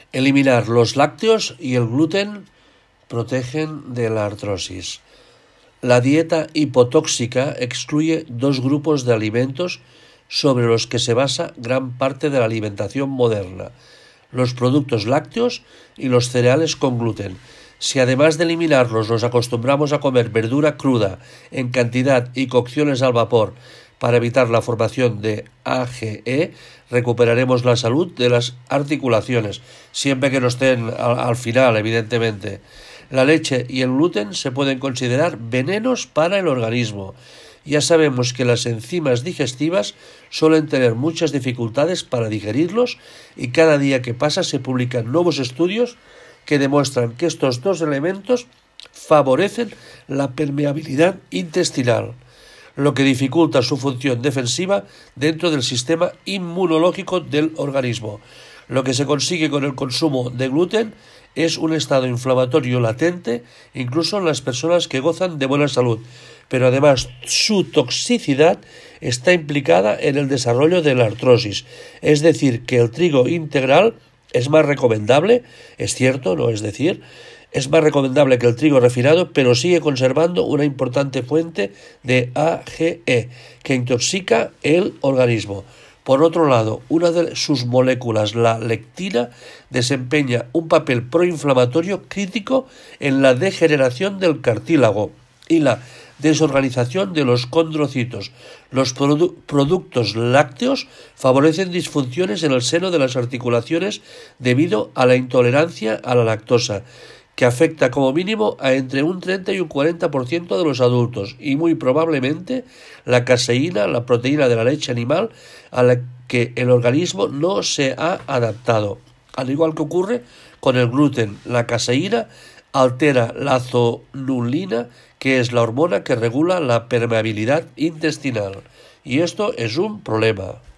Eliminar los lácteos y el gluten protegen de la artrosis. La dieta hipotóxica excluye dos grupos de alimentos sobre los que se basa gran parte de la alimentación moderna: los productos lácteos y los cereales con gluten. Si además de eliminarlos nos acostumbramos a comer verdura cruda en cantidad y cocciones al vapor para evitar la formación de AGE, recuperaremos la salud de las articulaciones, siempre que no estén al final, evidentemente. La leche y el gluten se pueden considerar venenos para el organismo. Ya sabemos que las enzimas digestivas suelen tener muchas dificultades para digerirlos, y cada día que pasa se publican nuevos estudios que demuestran que estos dos elementos favorecen la permeabilidad intestinal, lo que dificulta su función defensiva dentro del sistema inmunológico del organismo. Lo que se consigue con el consumo de gluten es un estado inflamatorio latente, incluso en las personas que gozan de buena salud, pero además su toxicidad está implicada en el desarrollo de la artrosis. Es decir, que el trigo integral es más recomendable, es cierto, ¿no? Es decir, es más recomendable que el trigo refinado, pero sigue conservando una importante fuente de AGE que intoxica el organismo. Por otro lado, una de sus moléculas, la lectina, desempeña un papel proinflamatorio crítico en la degeneración del cartílago y la desorganización de los condrocitos. Los productos lácteos favorecen disfunciones en el seno de las articulaciones debido a la intolerancia a la lactosa, que afecta como mínimo a entre un 30 y un 40% de los adultos, y muy probablemente la caseína, la proteína de la leche animal, a la que el organismo no se ha adaptado. Al igual que ocurre con el gluten, la caseína altera la zonulina, que es la hormona que regula la permeabilidad intestinal, y esto es un problema.